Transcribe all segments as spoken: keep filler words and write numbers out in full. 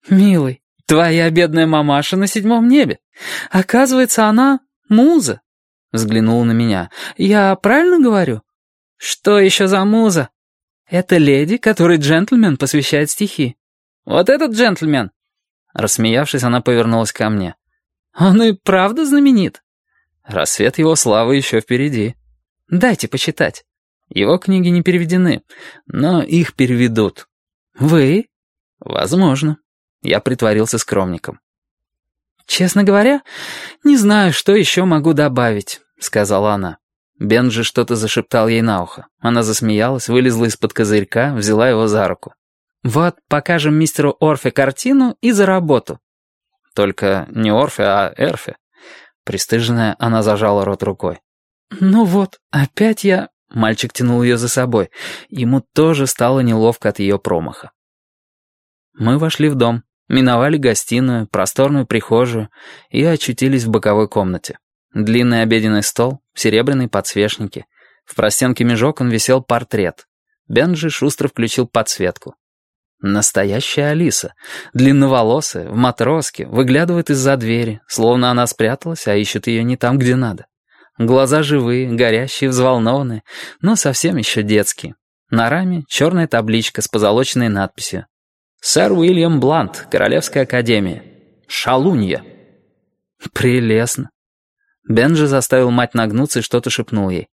«Милый, твоя бедная мамаша на седьмом небе. Оказывается, она муза», — взглянула на меня. «Я правильно говорю?» «Что еще за муза?» «Это леди, которой джентльмен посвящает стихи». «Вот этот джентльмен!» Рассмеявшись, она повернулась ко мне. «Он и правда знаменит?» «Рассвет его славы еще впереди. Дайте почитать. Его книги не переведены, но их переведут». «Вы?» «Возможно». Я притворился скромником. «Честно говоря, не знаю, что еще могу добавить», — сказала она. Бенджи что-то зашептал ей на ухо. Она засмеялась, вылезла из-под козырька, взяла его за руку. «Вот, покажем мистеру Орфе картину и за работу». Только не Орфе, а Эрфе. Пристыженная, она зажала рот рукой. «Ну вот, опять я...» Мальчик тянул ее за собой. Ему тоже стало неловко от ее промаха. Мы вошли в дом, миновали гостиную, просторную прихожую и очутились в боковой комнате. Длинный обеденный стол, серебряные подсвечники. В простенке меж окон висел портрет. Бенджи шустро включил подсветку. Настоящая Алиса, длинноволосая, в матроске, выглядывает из-за двери, словно она спряталась, а ищет ее не там, где надо. Глаза живые, горящие, взволнованные, но совсем еще детские. На раме черная табличка с позолоченной надписью. «Сэр Уильям Блант, Королевская академия. Шалунья». «Прелестно». Бенджи заставил мать нагнуться и что-то шепнул ей.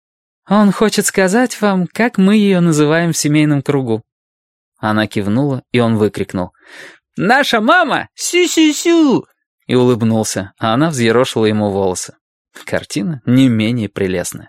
«Он хочет сказать вам, как мы ее называем в семейном кругу». Она кивнула, и он выкрикнул. «Наша мама! Сю-сю-сю!» И улыбнулся, а она взъерошила ему волосы. Картина не менее прелестная.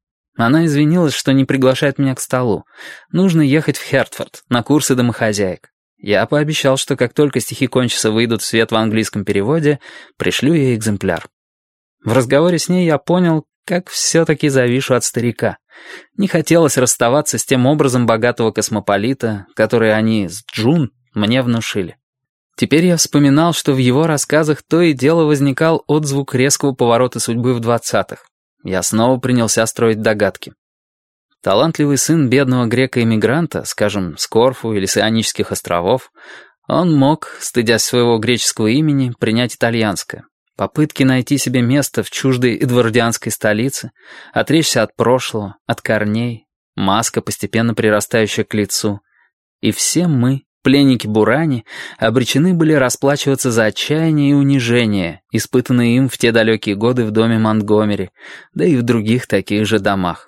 Она извинилась, что не приглашает меня к столу. Нужно ехать в Хертфорд на курсы домохозяек. Я пообещал, что как только стихи кончатся выйдут в свет в английском переводе, пришлю ей экземпляр. В разговоре с ней я понял, как все-таки завишу от старика. Не хотелось расставаться с тем образом богатого космополита, который они с Джун мне внушили. Теперь я вспоминал, что в его рассказах то и дело возникал отзвук резкого поворота судьбы в двадцатых. Я снова принялся строить догадки. Талантливый сын бедного грека-эмигранта, скажем, с Корфу или с Ионических островов, он мог, стыдясь своего греческого имени, принять итальянское. Попытки найти себе место в чуждой эдвардианской столице, отречься от прошлого, от корней, маска, постепенно прирастающая к лицу. И все мы, пленники Бурани, обречены были расплачиваться за отчаяние и унижение, испытанные им в те далекие годы в доме Монтгомери, да и в других таких же домах.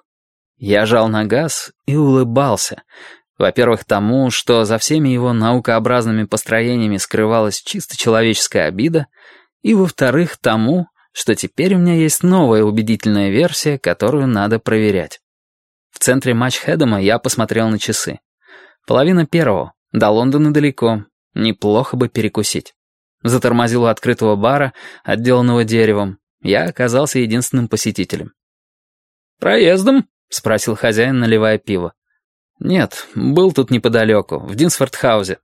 Я жал на газ и улыбался. Во-первых, тому, что за всеми его наукообразными построениями скрывалась чисто человеческая обида, и, во-вторых, тому, что теперь у меня есть новая убедительная версия, которую надо проверять. В центре Матч-Хэдема я посмотрел на часы. Половина первого. До Лондона далеко. Неплохо бы перекусить. Затормозил у открытого бара, отделанного деревом. Я оказался единственным посетителем. «Проездом?» — спросил хозяин, наливая пиво. «Нет, был тут неподалеку, в Динсфорд-хаузе».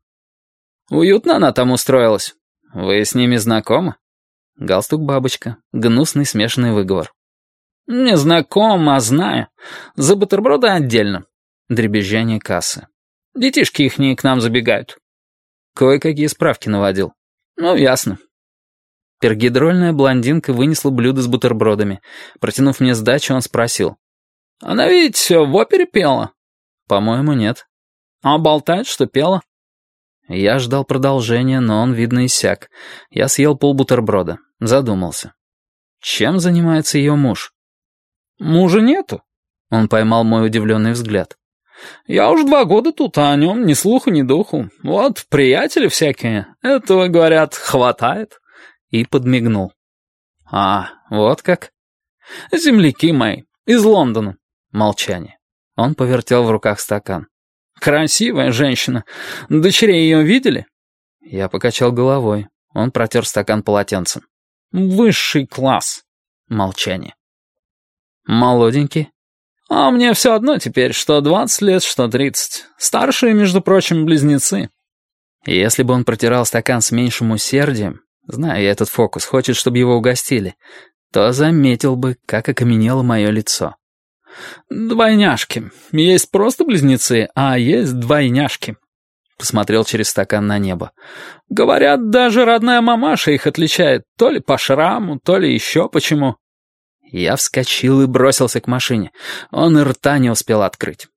«Уютно она там устроилась. Вы с ними знакомы?» Галстук-бабочка, гнусный смешанный выговор. «Не знаком, а знаю. За бутерброды отдельно». Дребезжание кассы. «Детишки ихние к нам забегают». Кое-какие справки наводил. «Ну, ясно». Пергидрольная блондинка вынесла блюдо с бутербродами. Протянув мне сдачу, он спросил. «Она ведь в опере пела?» «По-моему, нет». «А болтает, что пела?» Я ждал продолжения, но он, видно, иссяк. Я съел полбутерброда. Задумался. Чем занимается ее муж? «Мужа нету». Он поймал мой удивленный взгляд. «Я уж два года тут, а о нем ни слуху, ни духу. Вот приятели всякие. Этого, говорят, хватает». И подмигнул. «А, вот как?» «Земляки мои. Из Лондона». Молчание. Он повертел в руках стакан. «Красивая женщина. Дочерей ее видели?» Я покачал головой. Он протер стакан полотенцем. «Высший класс». Молчание. «Молоденький?» «А мне все одно теперь, что двадцать лет, что тридцать. Старшие, между прочим, близнецы». Если бы он протирал стакан с меньшим усердием, знаю я этот фокус, хочет, чтобы его угостили, то заметил бы, как окаменело мое лицо. «Двойняшки. Есть просто близнецы, а есть двойняшки». посмотрел через стакан на небо. «Говорят, даже родная мамаша их отличает, то ли по шраму, то ли еще почему». Я вскочил и бросился к машине. Он и рта не успел открыть.